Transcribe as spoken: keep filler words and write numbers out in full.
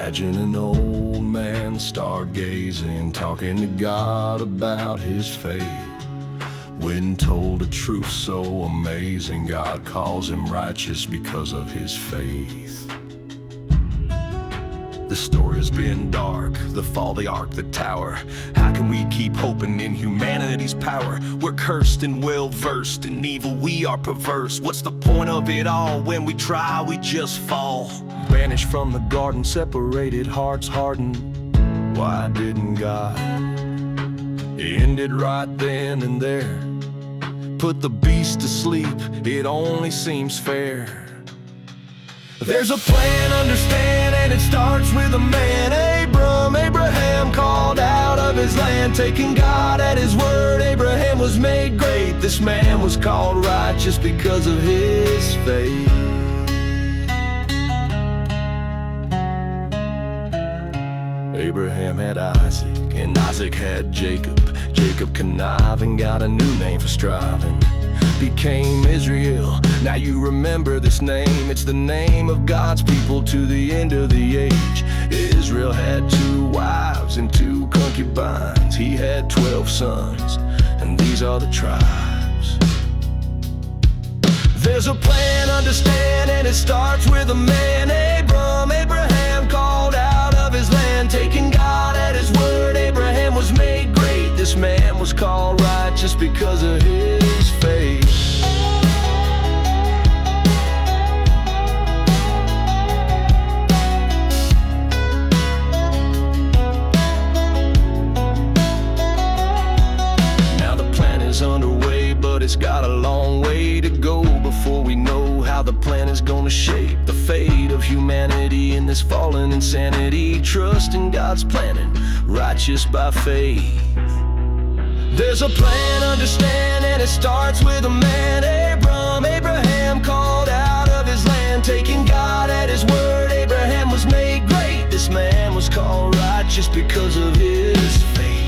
Imagine an old man stargazing, talking to God about his faith. When told a truth so amazing, God calls him righteous because of his faith. The story has been dark, the fall, the ark, the tower. How can we keep hoping in humanity's power? We're cursed and well-versed in evil, we are perverse. What's the point of it all? When we try, we just fall. Banished from the garden, separated, hearts hardened. Why didn't God end it right then and there? Put the beast to sleep, it only seems fair. There's a plan, understand, and it starts with a man. Abram, Abraham called out of his land, taking God at his word. Abraham was made great. This man was called righteous because of his faith. Abraham had Isaac, and Isaac had Jacob. Jacob conniving, got a new name for striving. Became Israel, now you remember this name. It's the name of God's people to the end of the age. Israel had two wives and two concubines. He had twelve sons, and these are the tribes. There's a plan, understand, and it starts with a man. Abram, Abraham called out of his land, taking God at his word. Abraham was made great. This man was called righteous because of his faith. Now the plan is underway, but it's got a long way to go before we know how the plan is gonna shape the fate of humanity in this fallen insanity. Trust in God's planning, righteous by faith. There's a plan, understand, and it starts with a man. Abram, Abraham called out of his land, taking God at his word. Abraham was made great. This man was called righteous because of his faith.